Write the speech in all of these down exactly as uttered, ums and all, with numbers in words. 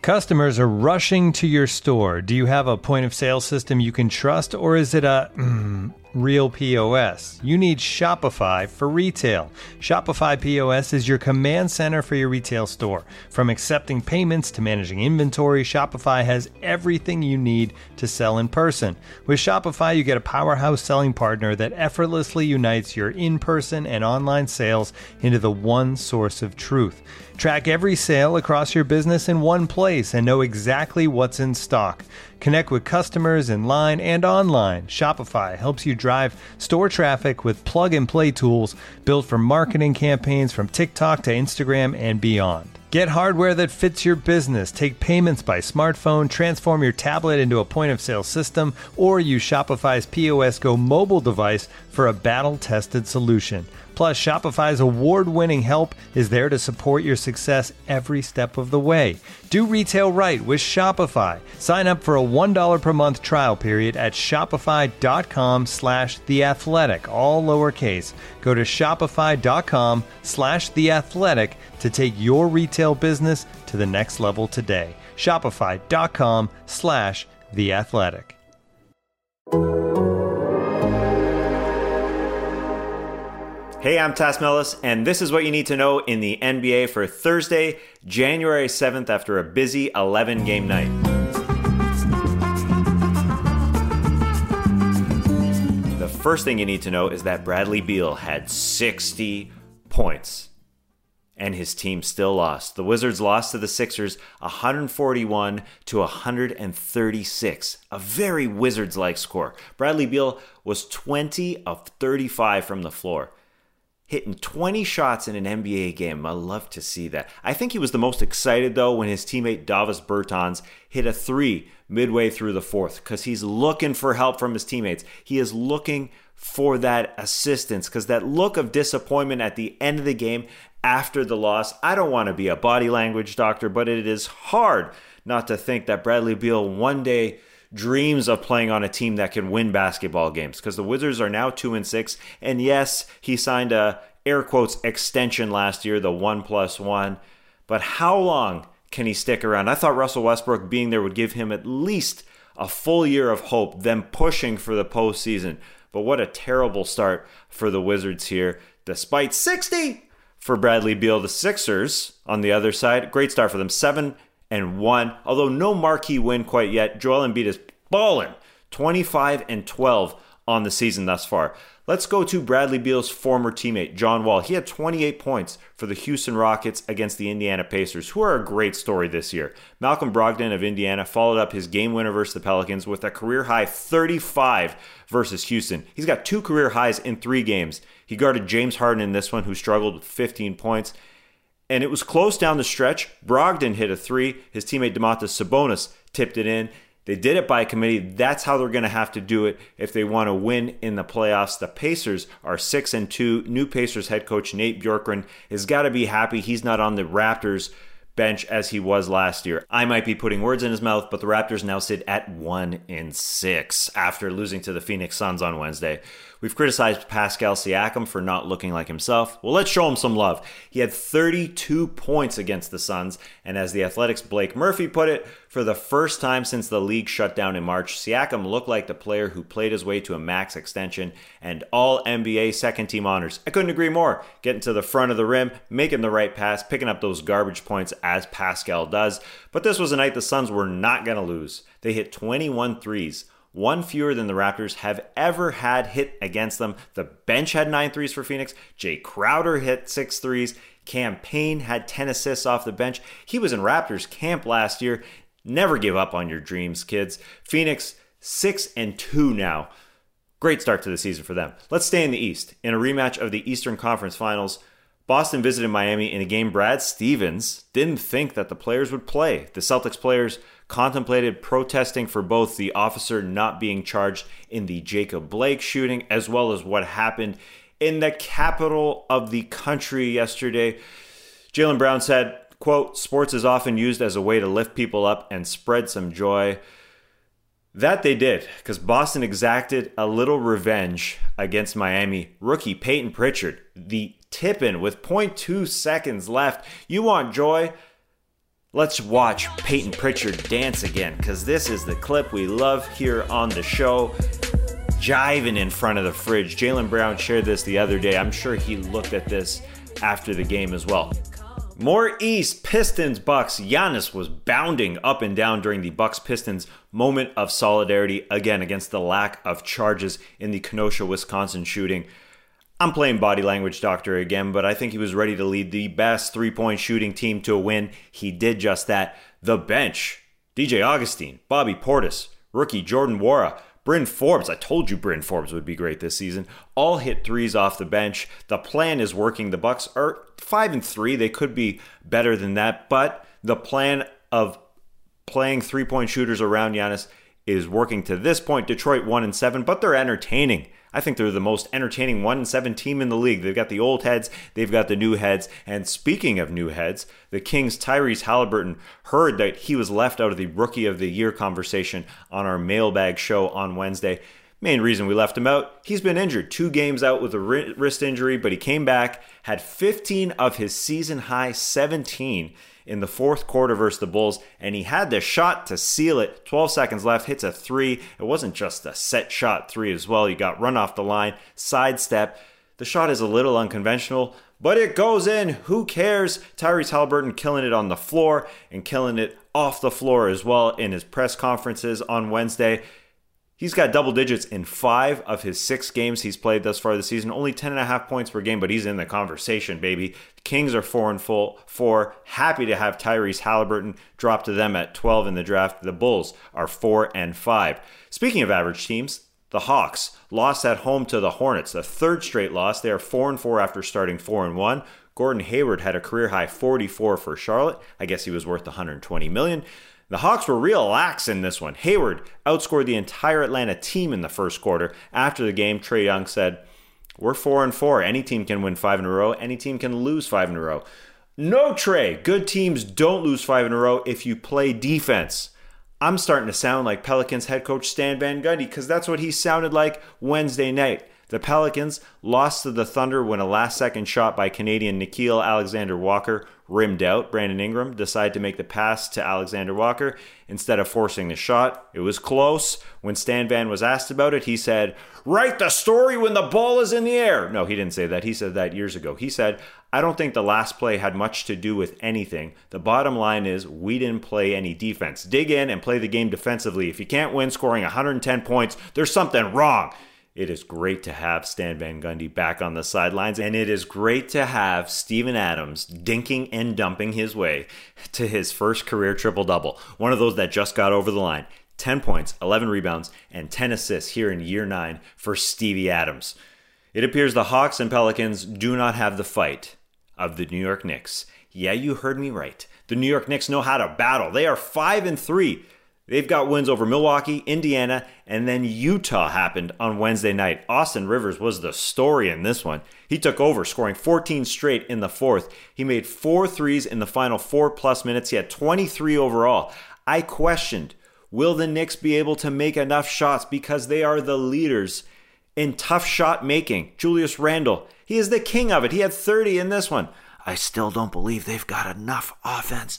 Customers are rushing to your store. Do you have a point of sale system you can trust, or is it a mm, real P O S? You need Shopify for retail. Shopify P O S is your command center for your retail store. From accepting payments to managing inventory, Shopify has everything you need to sell in person. With Shopify, you get a powerhouse selling partner that effortlessly unites your in-person and online sales into the one source of truth. Track every sale across your business in one place and know exactly what's in stock. Connect with customers in line and online. Shopify helps you drive store traffic with plug-and-play tools built for marketing campaigns from TikTok to Instagram and beyond. Get hardware that fits your business. Take payments by smartphone, transform your tablet into a point-of-sale system, or use Shopify's P O S Go mobile device for a battle-tested solution. Plus, Shopify's award-winning help is there to support your success every step of the way. Do retail right with Shopify. Sign up for a one dollar per month trial period at shopify.com slash theathletic, all lowercase. Go to shopify.com slash theathletic to take your retail business to the next level today. Shopify.com slash theathletic. Hey, I'm Tas Melas, and this is what you need to know in the N B A for Thursday, January seventh, after a busy eleven-game night. The first thing you need to know is that Bradley Beal had sixty points, and his team still lost. The Wizards lost to the Sixers one forty-one to one thirty-six, a very Wizards-like score. Bradley Beal was twenty of thirty-five from the floor, hitting twenty shots in an N B A game. I love to see that. I think he was the most excited, though, when his teammate Davis Bertans hit a three midway through the fourth, because he's looking for help from his teammates. He is looking for that assistance, because that look of disappointment at the end of the game after the loss, I don't want to be a body language doctor, but it is hard not to think that Bradley Beal one day dreams of playing on a team that can win basketball games, because the Wizards are now two and six. And yes, he signed a air quotes extension last year, the one plus one. But how long can he stick around? I thought Russell Westbrook being there would give him at least a full year of hope, them pushing for the postseason. But what a terrible start for the Wizards here, despite sixty for Bradley Beal. The Sixers, on the other side, great start for them, seven and one. Although no marquee win quite yet, Joel Embiid is balling, twenty-five and twelve on the season thus far. Let's go to Bradley Beal's former teammate, John Wall. He had twenty-eight points for the Houston Rockets against the Indiana Pacers, who are a great story this year. Malcolm Brogdon of Indiana followed up his game winner versus the Pelicans with a career-high thirty-five versus Houston. He's got two career highs in three games. He guarded James Harden in this one, who struggled with fifteen points. And it was close down the stretch. Brogdon hit a three. His teammate Domantas Sabonis tipped it in. They did it by committee. That's how they're going to have to do it if they want to win in the playoffs. The Pacers are six and two. New Pacers head coach Nate Bjorkgren has got to be happy he's not on the Raptors bench as he was last year. I might be putting words in his mouth, but the Raptors now sit at one and six after losing to the Phoenix Suns on Wednesday. We've criticized Pascal Siakam for not looking like himself. Well, let's show him some love. He had thirty-two points against the Suns, and as the Athletic's Blake Murphy put it, for the first time since the league shut down in March, Siakam looked like the player who played his way to a max extension and all N B A second-team honors. I couldn't agree more. Getting to the front of the rim, making the right pass, picking up those garbage points as Pascal does. But this was a night the Suns were not going to lose. They hit twenty-one threes. One fewer than the Raptors have ever had hit against them. The bench had nine threes for Phoenix. Jay Crowder hit six threes. Cam Payne had ten assists off the bench. He was in Raptors camp last year. Never give up on your dreams, kids. Phoenix, six and two now. Great start to the season for them. Let's stay in the East. In a rematch of the Eastern Conference Finals, Boston visited Miami in a game Brad Stevens didn't think that the players would play. The Celtics players contemplated protesting for both the officer not being charged in the Jacob Blake shooting, as well as what happened in the capital of the country yesterday. Jaylen Brown said, quote, "Sports is often used as a way to lift people up and spread some joy." That they did, because Boston exacted a little revenge against Miami. Rookie Peyton Pritchard, the tip-in with zero point two seconds left. You want joy? let's watch Peyton Pritchard dance again, because this is the clip we love here on the show. Jiving in front of the fridge. Jaylen Brown shared this the other day. I'm sure he looked at this after the game as well. More East, Pistons, Bucks. Giannis was bounding up and down during the Bucks-Pistons moment of solidarity, again, against the lack of charges in the Kenosha, Wisconsin shooting. I'm playing body language doctor again, but I think he was ready to lead the best three-point shooting team to a win. He did just that. The bench, D J Augustine, Bobby Portis, rookie Jordan Nwora, Bryn Forbes, I told you Bryn Forbes would be great this season, all hit threes off the bench. The plan is working. The Bucks are five and three. They could be better than that, but the plan of playing three-point shooters around Giannis is working to this point. Detroit one and seven, but they're entertaining. I think they're the most entertaining one and seven team in the league. They've got the old heads, they've got the new heads. And speaking of new heads, the Kings' Tyrese Halliburton heard that he was left out of the Rookie of the Year conversation on our mailbag show on Wednesday. Main reason we left him out, he's been injured. Two games out with a wrist injury, but he came back, had fifteen of his season-high seventeen in the fourth quarter versus the Bulls, and he had the shot to seal it. twelve seconds left, hits a three. It wasn't just a set shot three as well. He got run off the line, sidestep. The shot is a little unconventional, but it goes in. Who cares? Tyrese Halliburton killing it on the floor and killing it off the floor as well in his press conferences on Wednesday. He's got double digits in five of his six games he's played thus far this season. Only ten and a half points per game, but he's in the conversation, baby. The Kings are four and full, four. Happy to have Tyrese Halliburton drop to them at twelve in the draft. The Bulls are four and five. Speaking of average teams, the Hawks lost at home to the Hornets, the third straight loss. They are four and four after starting four and one. Gordon Hayward had a career high forty-four for Charlotte. I guess he was worth one hundred twenty million dollars. The Hawks were real lax in this one. Hayward outscored the entire Atlanta team in the first quarter. After the game, Trae Young said, "We're four and four. Any team can win five in a row. Any team can lose five in a row." No, Trae. Good teams don't lose five in a row if you play defense. I'm starting to sound like Pelicans head coach Stan Van Gundy, because that's what he sounded like Wednesday night. The Pelicans lost to the Thunder when a last-second shot by Canadian Nickeil Alexander-Walker rimmed out. Brandon Ingram decided to make the pass to Alexander-Walker instead of forcing the shot. It was close. When Stan Van was asked about it, he said, "Write the story when the ball is in the air." No, he didn't say that. He said that years ago. He said, "I don't think the last play had much to do with anything. The bottom line is we didn't play any defense. Dig in and play the game defensively. If you can't win scoring one hundred ten points, there's something wrong." It is great to have Stan Van Gundy back on the sidelines, and it is great to have Steven Adams dinking and dumping his way to his first career triple-double. One of those that just got over the line. ten points, eleven rebounds, and ten assists here in year nine for Stevie Adams. It appears the Hawks and Pelicans do not have the fight of the New York Knicks. Yeah, you heard me right. The New York Knicks know how to battle. They are five and three. They've got wins over Milwaukee, Indiana, and then Utah happened on Wednesday night. Austin Rivers was the story in this one. He took over, scoring fourteen straight in the fourth. He made four threes in the final four-plus minutes. He had twenty-three overall. I questioned, will the Knicks be able to make enough shots, because they are the leaders in tough shot making. Julius Randle, he is the king of it. He had thirty in this one. I still don't believe they've got enough offense.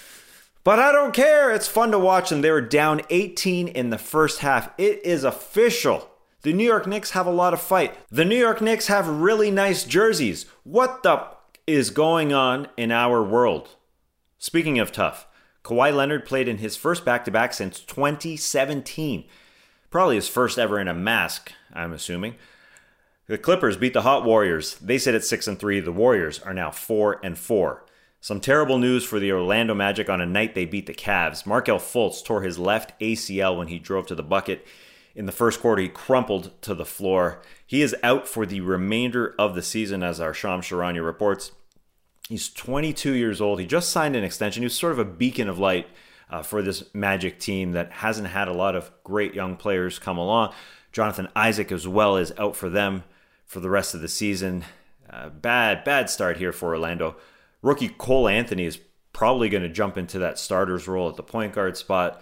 But I don't care. It's fun to watch them. They were down eighteen in the first half. It is official. The New York Knicks have a lot of fight. The New York Knicks have really nice jerseys. What the f- is going on in our world? Speaking of tough, Kawhi Leonard played in his first back-to-back since twenty seventeen. Probably his first ever in a mask, I'm assuming. The Clippers beat the Hot Warriors. They sit at six and three. The Warriors are now four and four. Some terrible news for the Orlando Magic on a night they beat the Cavs. Markelle Fultz tore his left A C L when he drove to the bucket. In the first quarter, he crumpled to the floor. He is out for the remainder of the season, as our Shams Charania reports. He's twenty-two years old. He just signed an extension. He was sort of a beacon of light uh, for this Magic team that hasn't had a lot of great young players come along. Jonathan Isaac as well is out for them for the rest of the season. Uh, bad, bad start here for Orlando. Rookie Cole Anthony is probably going to jump into that starter's role at the point guard spot.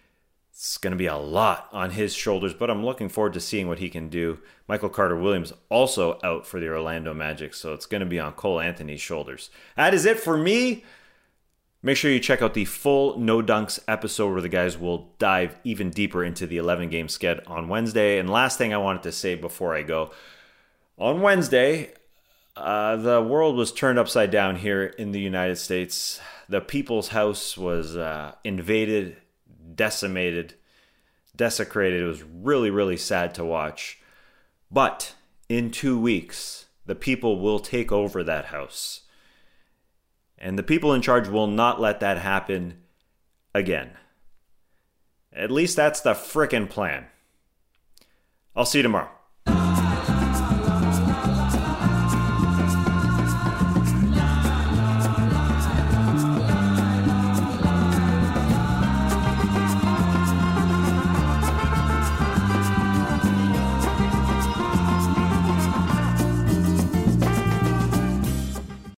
It's going to be a lot on his shoulders, but I'm looking forward to seeing what he can do. Michael Carter-Williams also out for the Orlando Magic, so it's going to be on Cole Anthony's shoulders. That is it for me. Make sure you check out the full No Dunks episode where the guys will dive even deeper into the eleven-game sked on Wednesday. And last thing I wanted to say before I go, on Wednesday, uh, the world was turned upside down here in the United States. The People's House was uh, invaded, decimated, desecrated. It was really, really sad to watch. But in two weeks, the people will take over that house. And the people in charge will not let that happen again. At least that's the frickin' plan. I'll see you tomorrow.